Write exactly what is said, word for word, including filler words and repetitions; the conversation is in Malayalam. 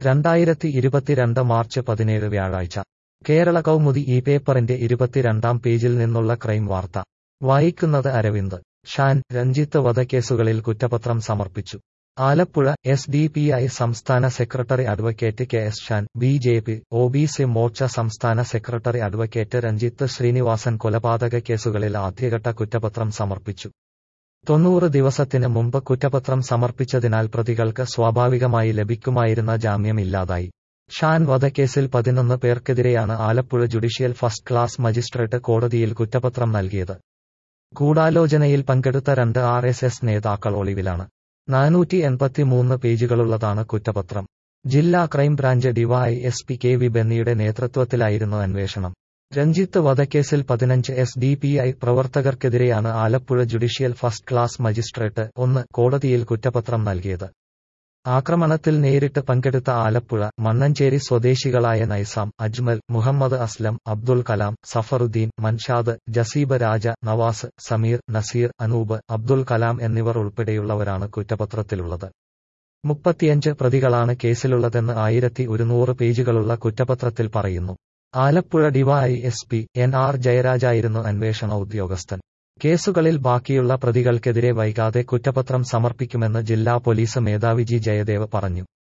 രണ്ടായിരത്തി ഇരുപത്തിരണ്ട് മാർച്ച് പതിനേഴ് വ്യാഴാഴ്ച കേരള കൗമുദി ഈ പേപ്പറിന്റെ ഇരുപത്തിരണ്ടാം പേജിൽ നിന്നുള്ള ക്രൈം വാർത്ത വായിക്കുന്നത് അരവിന്ദ്. ഷാൻ, രഞ്ജിത്ത് വധക്കേസുകളിൽ കുറ്റപത്രം സമർപ്പിച്ചു. Alappuzha. S D P I സംസ്ഥാന secretary advocate K S Shan, B J P O B C Morcha സംസ്ഥാന സെക്രട്ടറി അഡ്വക്കേറ്റ് രഞ്ജിത്ത് ശ്രീനിവാസൻ കൊലപാതക കേസുകളിൽ ആദ്യഘട്ട കുറ്റപത്രം സമർപ്പിച്ചു. തൊണ്ണൂറ് ദിവസത്തിന് മുമ്പ് കുറ്റപത്രം സമർപ്പിച്ചതിനാൽ പ്രതികൾക്ക് സ്വാഭാവികമായി ലഭിക്കുമായിരുന്ന ജാമ്യം ഇല്ലാതായി. ഷാൻ വധക്കേസിൽ പതിനൊന്ന് പേർക്കെതിരെയാണ് Alappuzha judicial first class magistrate കോടതിയിൽ കുറ്റപത്രം നൽകിയത്. ഗൂഢാലോചനയിൽ പങ്കെടുത്ത രണ്ട് ആർ എസ് എസ് നേതാക്കൾ ഒളിവിലാണ്. നാനൂറ്റി എൺപത്തിമൂന്ന് പേജുകളുള്ളതാണ് കുറ്റപത്രം. ജില്ലാ crime branch Dy S P K V ബെന്നിയുടെ നേതൃത്വത്തിലായിരുന്നു അന്വേഷണം. രഞ്ജിത്ത് വധക്കേസിൽ പതിനഞ്ച് എസ് ഡി പി ഐ പ്രവർത്തകർക്കെതിരെയാണ് Alappuzha judicial first class magistrate ഒന്ന് കോടതിയിൽ കുറ്റപത്രം നൽകിയത്. ആക്രമണത്തിൽ നേരിട്ട് പങ്കെടുത്ത ആലപ്പുഴ, മണ്ണഞ്ചേരി സ്വദേശികളായ നൈസാം, അജ്മൽ, മുഹമ്മദ് അസ്ലം, അബ്ദുൽ കലാം, സഫറുദ്ദീൻ, മൻഷാദ്, ജസീബ് രാജ, നവാസ്, സമീർ, നസീർ, അനൂപ്, അബ്ദുൽ കലാം എന്നിവർ ഉൾപ്പെടെയുള്ളവരാണ് കുറ്റപത്രത്തിലുള്ളത്. മുപ്പത്തിയഞ്ച് പ്രതികളാണ് കേസിലുള്ളതെന്ന് ആയിരത്തി ഒരുന്നൂറ് പേജുകളുള്ള കുറ്റപത്രത്തിൽ പറയുന്നു. Alappuzha Dy S P N R ജയരാജായിരുന്നു അന്വേഷണ ഉദ്യോഗസ്ഥൻ. കേസുകളിൽ ബാക്കിയുള്ള പ്രതികൾക്കെതിരെ വൈകാതെ കുറ്റപത്രം സമർപ്പിക്കുമെന്ന് ജില്ലാ പോലീസ് മേധാവി ജി ജയദേവ് പറഞ്ഞു.